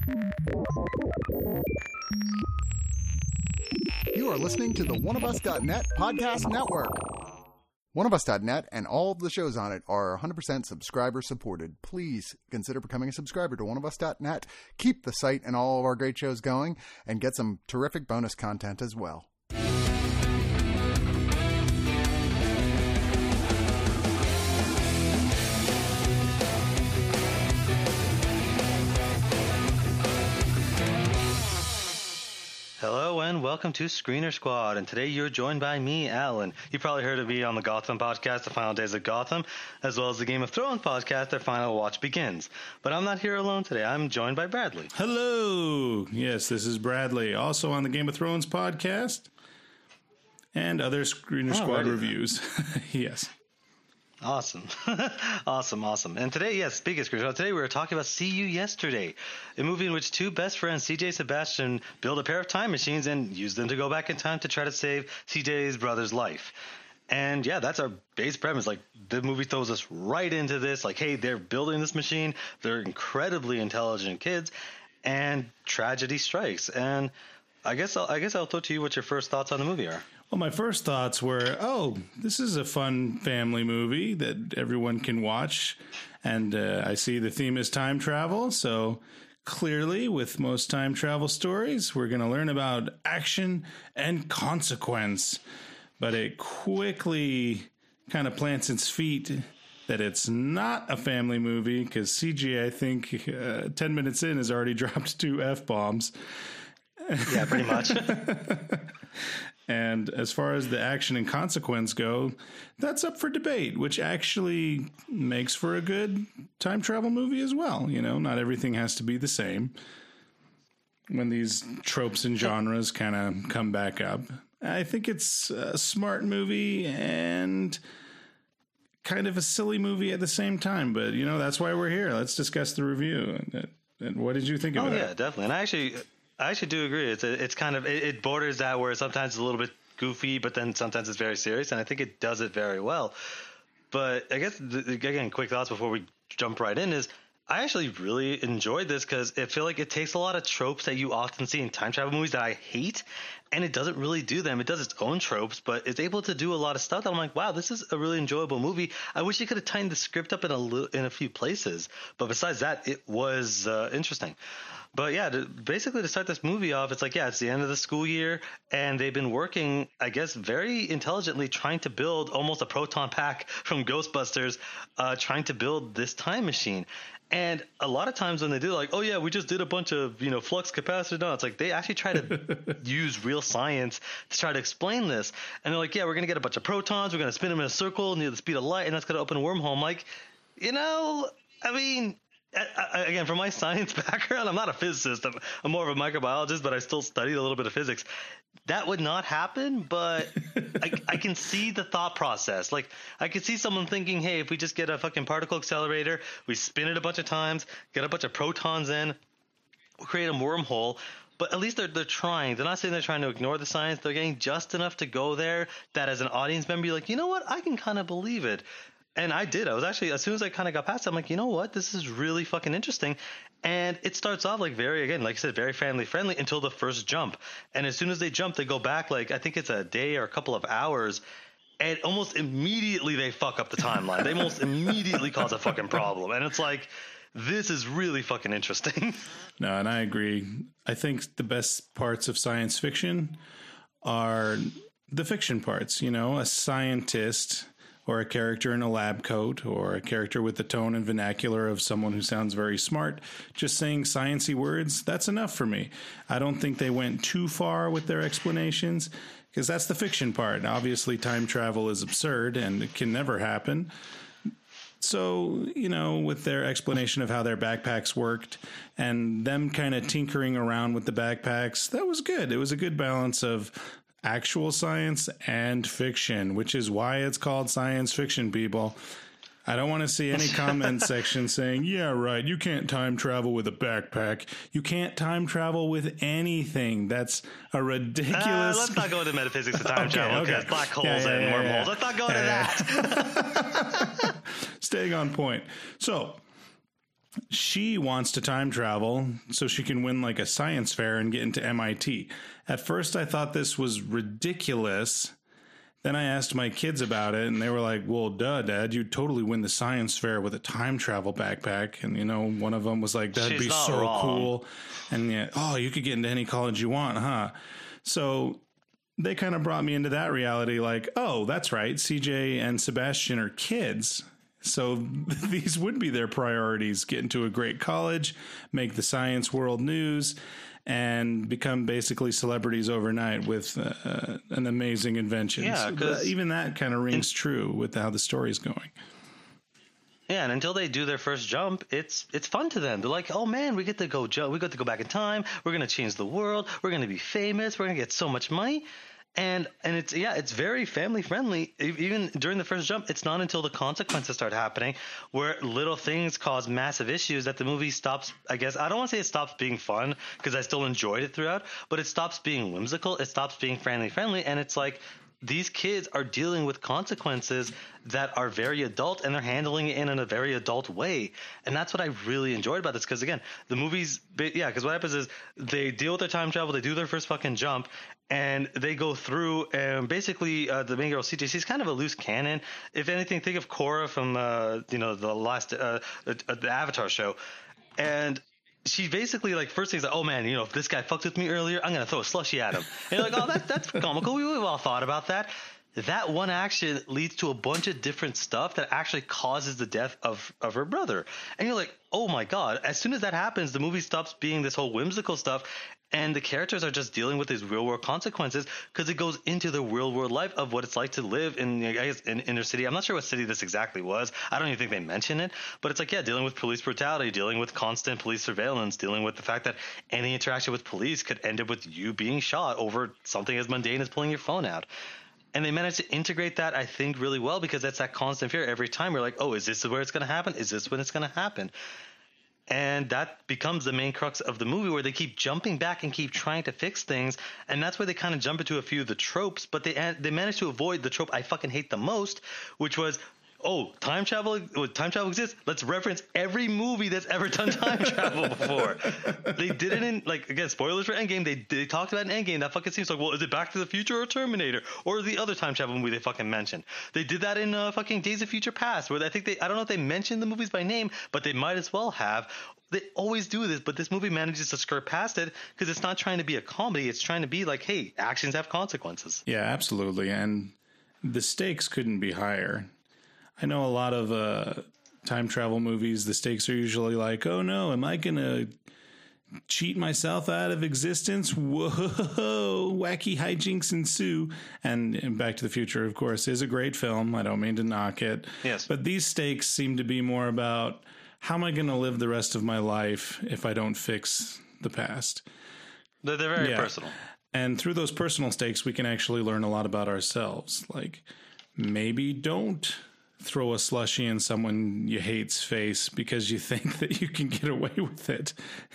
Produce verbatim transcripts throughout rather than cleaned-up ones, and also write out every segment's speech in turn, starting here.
You are listening to the one of us dot net podcast network. one of us dot net and all of the shows on it are one hundred percent subscriber supported. Please consider becoming a subscriber to one of us dot net. Keep the site and all of our great shows going and get some terrific bonus content as well. Hello and welcome to Screener Squad, and today you're joined by me, Alan. You probably heard of me on the Gotham podcast, The Final Days of Gotham, as well as the Game of Thrones podcast, Their Final Watch Begins. But I'm not here alone today. I'm joined by Bradley. Hello! Yes, this is Bradley, also on the Game of Thrones podcast and other Screener Oh, Squad ready. reviews. Yes. Awesome. awesome, awesome. And today, yes, speaking of Screener Squad, today we were talking about See You Yesterday, a movie in which two best friends, C J and Sebastian, build a pair of time machines and use them to go back in time to try to save C J's brother's life. And yeah, that's our base premise. Like, the movie throws us right into this. Like, hey, they're building this machine. They're incredibly intelligent kids, and tragedy strikes. And I guess I'll, I guess I'll throw to you what your first thoughts on the movie are. Well, my first thoughts were, oh, this is a fun family movie that everyone can watch. And uh, I see the theme is time travel. So clearly, with most time travel stories, we're going to learn about action and consequence. But it quickly kind of plants its feet that it's not a family movie because C G, I think, uh, ten minutes in has already dropped two F-bombs. Yeah, pretty much. And as far as the action and consequence go, that's up for debate, which actually makes for a good time travel movie as well. You know, not everything has to be the same when these tropes and genres kind of come back up. I think it's a smart movie and kind of a silly movie at the same time. But, you know, that's why we're here. Let's discuss the review. And, and what did you think of oh, it? yeah, definitely. And I actually... I actually do agree. It's a, it's kind of it, it borders that where sometimes it's a little bit goofy, but then sometimes it's very serious, and I think it does it very well. But I guess the, again, quick thoughts before we jump right in is I actually really enjoyed this because I feel like it takes a lot of tropes that you often see in time travel movies that I hate, and it doesn't really do them. It does its own tropes, but it's able to do a lot of stuff that I'm like, wow, this is a really enjoyable movie. I wish it could have tightened the script up in a little, in a few places, but besides that, it was uh, interesting. But yeah, to, basically to start this movie off, it's like, yeah, it's the end of the school year, and they've been working, I guess, very intelligently trying to build almost a proton pack from Ghostbusters, uh, trying to build this time machine. And a lot of times when they do, like, oh yeah, we just did a bunch of, you know, flux capacitor. No, it's like they actually try to use real science to try to explain this. And they're like, yeah, we're going to get a bunch of protons. We're going to spin them in a circle near the speed of light, and that's going to open a wormhole. I'm like, you know, I mean... I, I, again, from my science background, I'm not a physicist. I'm, I'm more of a microbiologist, but I still studied a little bit of physics. That would not happen, but I, I can see the thought process. Like, I could see someone thinking, hey, if we just get a fucking particle accelerator, we spin it a bunch of times, get a bunch of protons in, we'll create a wormhole. But at least they're they're trying. They're not saying they're trying to ignore the science. They're getting just enough to go there that as an audience member, you're like, you know what? I can kind of believe it. And I did. I was actually, as soon as I kind of got past it, I'm like, you know what? This is really fucking interesting. And it starts off like very, again, like I said, very family friendly until the first jump. And as soon as they jump, they go back like, I think it's a day or a couple of hours. And almost immediately they fuck up the timeline. They almost immediately cause a fucking problem. And it's like, this is really fucking interesting. No, and I agree. I think the best parts of science fiction are the fiction parts. You know, a scientist or a character in a lab coat, or a character with the tone and vernacular of someone who sounds very smart, just saying sciencey words, that's enough for me. I don't think they went too far with their explanations, because that's the fiction part. Obviously, time travel is absurd, and it can never happen. So, you know, with their explanation of how their backpacks worked, and them kind of tinkering around with the backpacks, that was good. It was a good balance of actual science and fiction, which is why it's called science fiction, people. I don't want to see any comment section saying, yeah, right, you can't time travel with a backpack. You can't time travel with anything. That's a ridiculous... Uh, let's not go into metaphysics of time okay, travel, because okay. black holes yeah, yeah, and yeah, wormholes. Yeah. Let's not go into yeah, that. Staying on point. So, she wants to time travel so she can win like a science fair and get into M I T. At first, I thought this was ridiculous. Then I asked my kids about it, and they were like, well, duh, Dad, you'd totally win the science fair with a time travel backpack. And, you know, one of them was like, that'd She's be not so wrong. cool. And, yeah, oh, you could get into any college you want, huh? So they kind of brought me into that reality like, oh, that's right. C J and Sebastian are kids. So these would be their priorities: get into a great college, make the science world news, and become basically celebrities overnight with uh, an amazing invention. Yeah, so 'cause even that kind of rings in- true with how the story's going. Yeah, and until they do their first jump, it's it's fun to them. They're like, oh man, we get to go jump, we get to go back in time. We're gonna change the world. We're gonna be famous. We're gonna get so much money. And and it's yeah, it's very family friendly. Even during the first jump, it's not until the consequences start happening where little things cause massive issues that the movie stops. I guess I don't want to say it stops being fun because I still enjoyed it throughout, but it stops being whimsical. It stops being family friendly, and it's like these kids are dealing with consequences that are very adult, and they're handling it in a very adult way. And that's what I really enjoyed about this. Because again, the movies, yeah, because what happens is they deal with their time travel, they do their first fucking jump, and they go through and basically uh, the main girl C J C is kind of a loose cannon. If anything, think of Korra from uh, you know the last uh, uh, the Avatar show, and she basically like first thing's like, oh man, you know, if this guy fucked with me earlier, I'm gonna throw a slushie at him. And you're like, oh, that, that's comical. We, we've all thought about that. That one action leads to a bunch of different stuff that actually causes the death of of her brother. And you're like, oh my god. As soon as that happens, the movie stops being this whole whimsical stuff, and the characters are just dealing with these real world consequences because it goes into the real world life of what it's like to live in, I guess, in inner city. I'm not sure what city this exactly was. I don't even think they mention it, but it's like, yeah, dealing with police brutality, dealing with constant police surveillance, dealing with the fact that any interaction with police could end up with you being shot over something as mundane as pulling your phone out. And they managed to integrate that, I think, really well because that's that constant fear. Every time we're like, oh, is this where it's going to happen? Is this when it's going to happen? And that becomes the main crux of the movie, where they keep jumping back and keep trying to fix things. And that's where they kind of jump into a few of the tropes, but they they managed to avoid the trope I fucking hate the most, which was, oh, time travel, time travel exists. Let's reference every movie that's ever done time travel before. They did it in, like, again, spoilers for Endgame. They they talked about in Endgame. That fucking seems like, well, is it Back to the Future or Terminator or the other time travel movie they fucking mentioned? They did that in uh, fucking Days of Future Past, where I think they, I don't know if they mentioned the movies by name, but they might as well have. They always do this, but this movie manages to skirt past it because it's not trying to be a comedy. It's trying to be like, hey, actions have consequences. Yeah, absolutely. And the stakes couldn't be higher. I know a lot of uh, time travel movies, the stakes are usually like, oh no, am I going to cheat myself out of existence? Whoa, wacky hijinks ensue. And, and Back to the Future, of course, is a great film. I don't mean to knock it. Yes. But these stakes seem to be more about, how am I going to live the rest of my life if I don't fix the past? They're, they're very Yeah. personal. And through those personal stakes, we can actually learn a lot about ourselves. Like, maybe don't throw a slushie in someone you hate's face because you think that you can get away with it.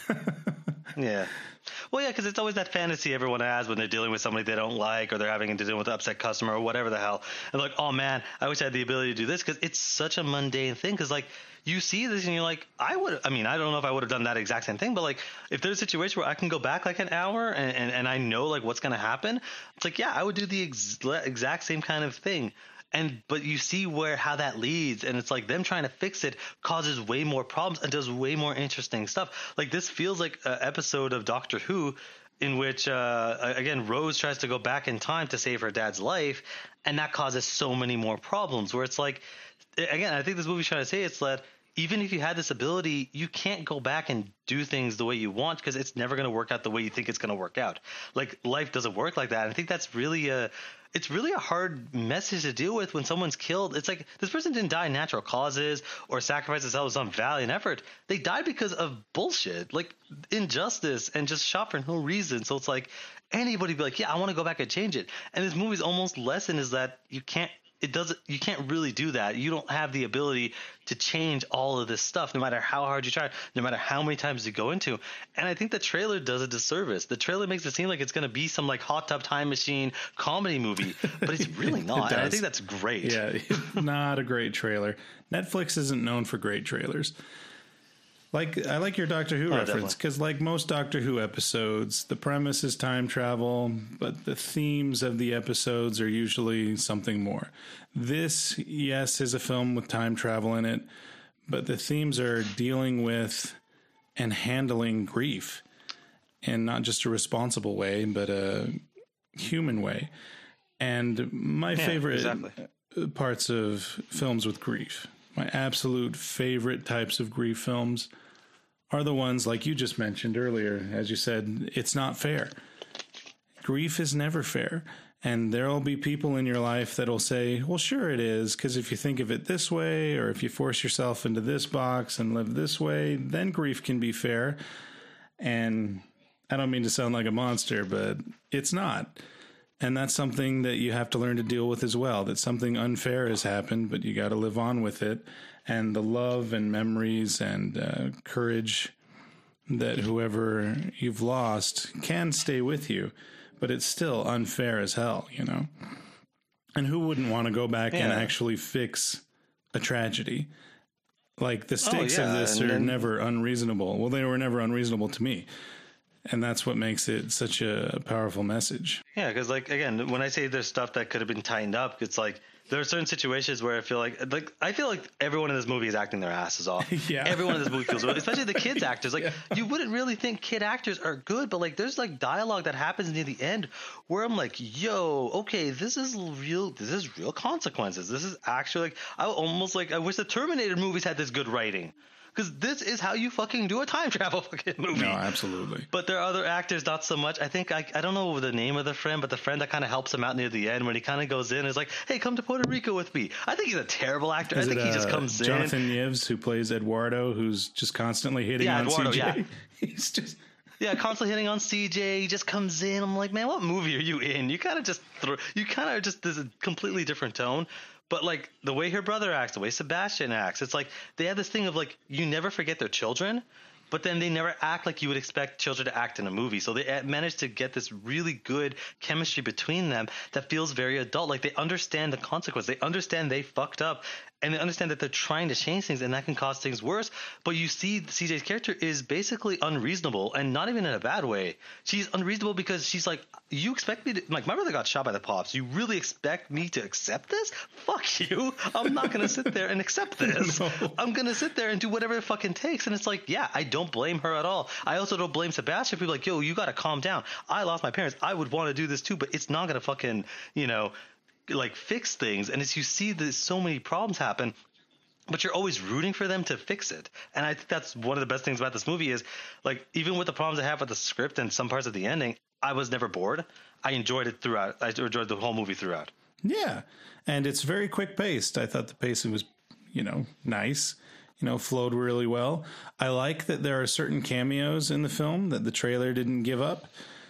Yeah. Well, yeah, because it's always that fantasy everyone has when they're dealing with somebody they don't like, or they're having to deal with an upset customer or whatever the hell. And like, oh man, I wish I had the ability to do this, because it's such a mundane thing. Because like, you see this and you're like, I would, I mean, I don't know if I would have done that exact same thing, but like, if there's a situation where I can go back like an hour and, and, and I know like what's going to happen, it's like, yeah, I would do the ex- exact same kind of thing. And but you see where how that leads, and it's like them trying to fix it causes way more problems and does way more interesting stuff. Like, this feels like an episode of Doctor Who in which uh, again Rose tries to go back in time to save her dad's life, and that causes so many more problems. Where it's like, again, I think this movie's trying to say it's that even if you had this ability, you can't go back and do things the way you want, because it's never going to work out the way you think it's going to work out. Like, life doesn't work like that. And I think that's really a it's really a hard message to deal with when someone's killed. It's like, this person didn't die natural causes or sacrifice themselves some valiant effort. They died because of bullshit, like injustice, and just shot for no reason. So it's like, anybody be like, yeah, I want to go back and change it. And this movie's almost lesson is that you can't, it doesn't, you can't really do that. You don't have the ability to change all of this stuff, no matter how hard you try, no matter how many times you go into. And I think the trailer does a disservice. The trailer makes it seem like it's going to be some like hot tub time machine comedy movie, but it's really not. And I think that's great. Yeah, not a great trailer. Netflix isn't known for great trailers. Like, I like your Doctor Who Oh, reference because, like most Doctor Who episodes, the premise is time travel, but the themes of the episodes are usually something more. This, yes, is a film with time travel in it, but the themes are dealing with and handling grief in not just a responsible way, but a human way. And my Yeah, favorite exactly. parts of films with grief, my absolute favorite types of grief films are the ones like you just mentioned earlier. As you said, it's not fair. Grief is never fair. And there will be people in your life that will say, well, sure it is, because if you think of it this way, or if you force yourself into this box and live this way, then grief can be fair. And I don't mean to sound like a monster, but it's not. And that's something that you have to learn to deal with as well, that something unfair has happened, but you got to live on with it. And the love and memories and uh, courage that whoever you've lost can stay with you, but it's still unfair as hell, you know? And who wouldn't want to go back Yeah. and actually fix a tragedy? Like, the stakes yeah, of this and are then- never unreasonable. Well, they were never unreasonable to me. And that's what makes it such a powerful message. Yeah, because like again, when I say there's stuff that could have been tightened up, it's like there are certain situations where I feel like like I feel like everyone in this movie is acting their asses off. Yeah. Everyone in this movie feels, especially the kids actors. Like you wouldn't really think kid actors are good, but like there's like dialogue that happens near the end where I'm like, yo, okay, this is real. This is real consequences. This is actually like I almost like I wish the Terminator movies had this good writing. Because this is how you fucking do a time travel fucking movie. No, absolutely. But there are other actors, not so much. I think, I, I don't know the name of the friend, but the friend that kind of helps him out near the end when he kind of goes in and is like, hey, come to Puerto Rico with me. I think he's a terrible actor. Is I think it, he just uh, comes Jonathan in. Nives, who plays Eduardo, who's just constantly hitting Yeah, on Eduardo, C J? yeah. He's just... Yeah, constantly hitting on C J. He just comes in. I'm like, man, what movie are you in? You kind of just throw, you kind of just, there's a completely different tone. But like the way her brother acts, the way Sebastian acts, it's like they have this thing of like you never forget their children, but then they never act like you would expect children to act in a movie. So they managed to get this really good chemistry between them that feels very adult. Like they understand the consequence. They understand they fucked up, and they understand that they're trying to change things, and that can cause things worse. But you see C J's character is basically unreasonable, and not even in a bad way. She's unreasonable because she's like, you expect me to, like, my brother got shot by the pops. You really expect me to accept this? Fuck you. I'm not going to sit there and accept this. No. I'm going to sit there and do whatever it fucking takes. And it's like, yeah, I don't blame her at all. I also don't blame Sebastian. People are like, yo, you got to calm down. I lost my parents. I would want to do this too, but it's not going to fucking, you know, like fix things. And as you see there's so many problems happen, but you're always rooting for them to fix it. And I think that's one of the best things about this movie is, like, even with the problems I have with the script and some parts of the ending, I was never bored. I enjoyed it throughout. I enjoyed the whole movie throughout. Yeah. And it's very quick paced. I thought the pacing was, you know, nice, you know, flowed really well. I like that there are certain cameos in the film that the trailer didn't give up.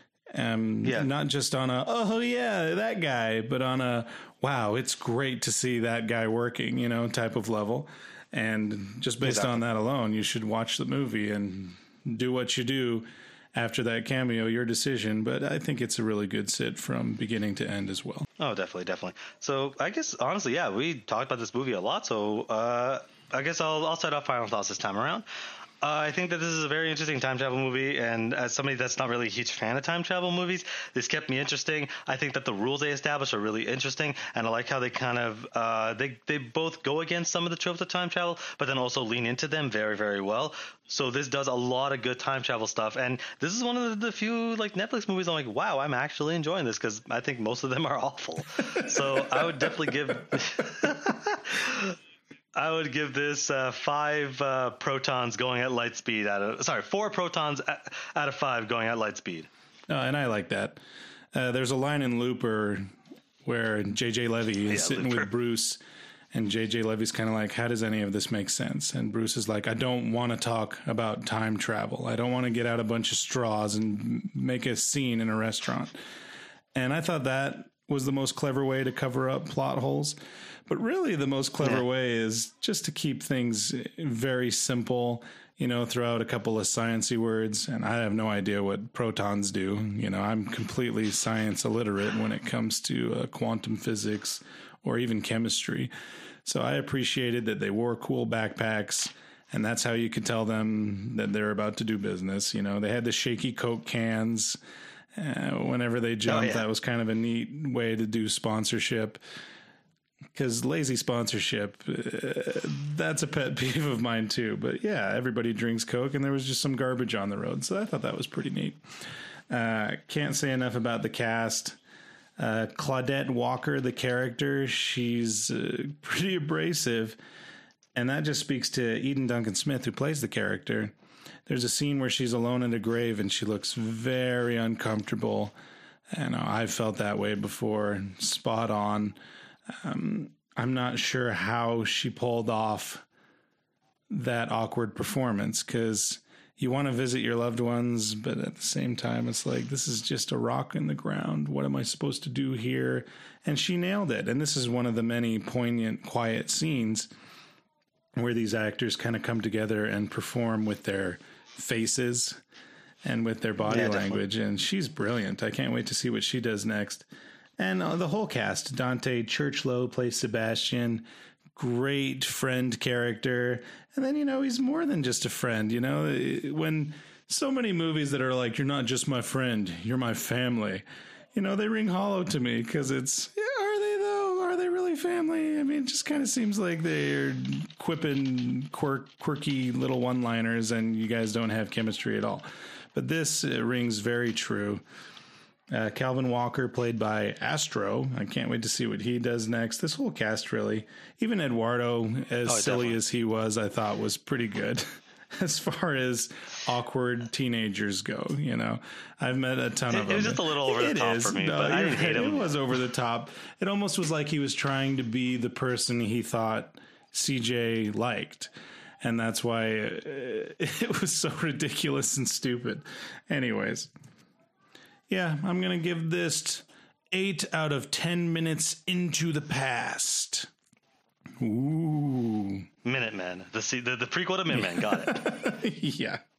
Um, Yeah. Not just on a, oh, yeah, that guy, but on a, wow, it's great to see that guy working, you know, type of level. And just based Exactly. on that alone, you should watch the movie and do what you do after that cameo, your decision. But I think it's a really good sit from beginning to end as well. Oh, definitely, definitely. So I guess, honestly, yeah, we talked about this movie a lot. So uh, I guess I'll, I'll start off final thoughts this time around. Uh, I think that this is a very interesting time travel movie, and as somebody that's not really a huge fan of time travel movies, this kept me interesting. I think that the rules they establish are really interesting, and I like how they kind of uh, they they both go against some of the tropes of time travel, but then also lean into them very, very well. So this does a lot of good time travel stuff, and this is one of the, the few like Netflix movies I'm like, wow, I'm actually enjoying this, because I think most of them are awful. So I would definitely give. I would give this uh, five uh, protons going at light speed out of sorry four protons at, out of five going at light speed. Uh, and I like that. Uh, there's a line in Looper where J J Levy is Yeah, sitting Looper. with Bruce, and J J Levy's kind of like, how does any of this make sense? And Bruce is like, I don't want to talk about time travel. I don't want to get out a bunch of straws and make a scene in a restaurant. And I thought that was the most clever way to cover up plot holes. But really the most clever Yeah. way is just to keep things very simple, you know, throw out a couple of sciencey words. And I have no idea what protons do. You know, I'm completely science illiterate when it comes to uh, quantum physics or even chemistry. So I appreciated that they wore cool backpacks And that's how you could tell them that they're about to do business. You know, they had the shaky Coke cans uh, whenever they jumped. Oh, yeah. That was kind of a neat way to do sponsorship. Because lazy sponsorship, uh, that's a pet peeve of mine too. But yeah, everybody drinks Coke, and there was just some garbage on the road. So I thought that was pretty neat. Uh, can't say enough about the cast. Uh, Claudette Walker, the character, she's uh, pretty abrasive. And that just speaks to Eden Duncan Smith, who plays the character. There's a scene where she's alone in a grave, and she looks very uncomfortable. And I've felt that way before. Spot on. Um, I'm not sure how she pulled off that awkward performance, because you want to visit your loved ones, but at the same time, it's like, this is just a rock in the ground. What am I supposed to do here? And she nailed it. And this is one of the many poignant, quiet scenes where these actors kind of come together and perform with their faces and with their body yeah, language. Definitely. And she's brilliant. I can't wait to see what she does next. And uh, the whole cast, Dante Churchlow plays Sebastian, great friend character. And then, you know, he's more than just a friend. You know, when so many movies that are like, you're not just my friend, you're my family, you know, they ring hollow to me, because it's, yeah, are they though? Are they really family? I mean, it just kind of seems like they're quipping quirk, quirky little one-liners and you guys don't have chemistry at all. But this uh, rings very true. Uh, Calvin Walker, played by Astro. I can't wait to see what he does next. This whole cast, really. Even Eduardo, as oh, silly definitely. as he was, I thought was pretty good. As far as awkward teenagers go, you know, I've met a ton it, of them. It was just a little over the it top is. for me, no, but I didn't hate him. It was over the top. It almost was like he was trying to be the person he thought C J liked. And that's why it, it was so ridiculous and stupid. Anyways. Yeah, I'm going to give this eight out of ten minutes into the past. Ooh. Minutemen. The, the, the prequel to Minutemen. Got it. Yeah.